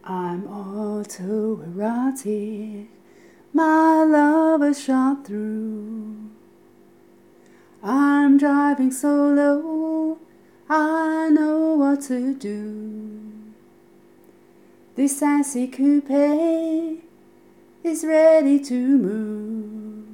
I'm autoerotic, my love is shot through. I'm driving solo, I know what to do. This sassy coupe is ready to move.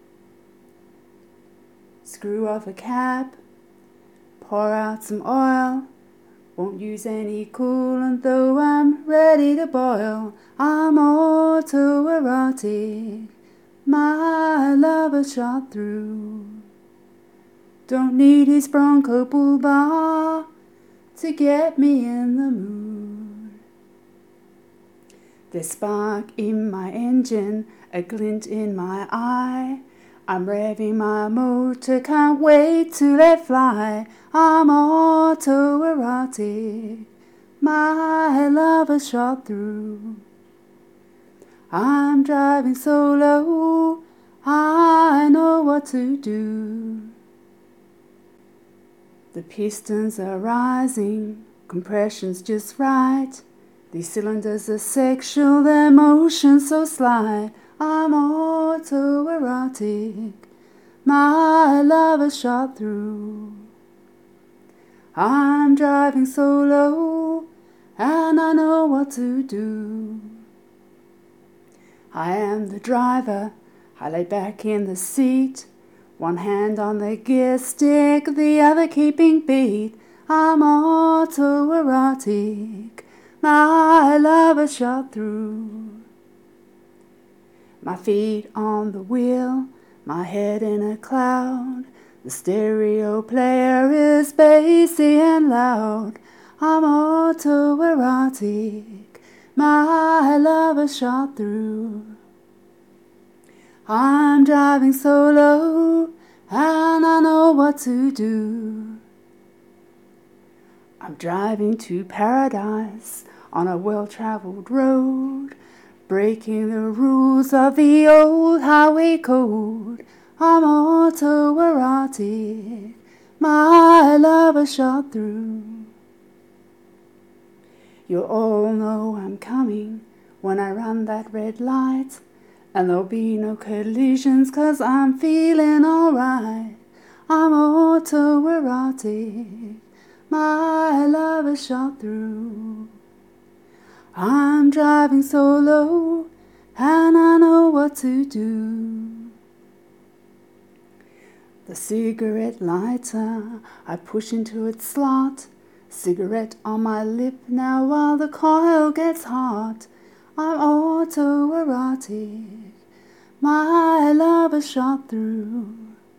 Screw off a cap, pour out some oil. Won't use any coolant though I'm ready to boil. I'm autoerotic, my lover shot through. Don't need his Bronco Bull Bar to get me in the mood. There's spark in my engine, a glint in my eye. I'm revving my motor, can't wait to let fly. I'm autoerotic, my lover shot through. I'm driving solo, I know what to do. The pistons are rising, compression's just right. These cylinders are sexual, their motion so slight. I'm autoerotic, my lover shot through. I'm driving solo, and I know what to do. I am the driver, I lay back in the seat. One hand on the gear stick, the other keeping beat. I'm autoerotic, my lover shot through. My feet on the wheel, my head in a cloud. The stereo player is bassy and loud. I'm autoerotic, my lover shot through. I'm driving solo, and I know what to do. I'm driving to paradise on a well-traveled road, breaking the rules of the old highway code. I'm autoerotic, my lover shot through. You'll all know I'm coming when I run that red light, and there'll be no collisions 'cause I'm feeling alright. I'm autoerotic, my lover shot through. I'm driving solo, and I know what to do. The cigarette lighter, I push into its slot. Cigarette on my lip now while the coil gets hot. I'm autoerotic, my lover shot through.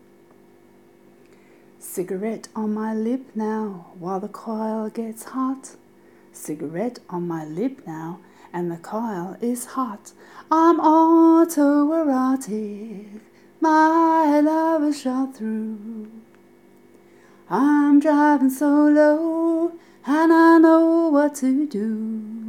Cigarette on my lip now while the coil gets hot. Cigarette on my lip now and the coil is hot. I'm autoerotic, my lover shot through. I'm driving solo, and I know what to do.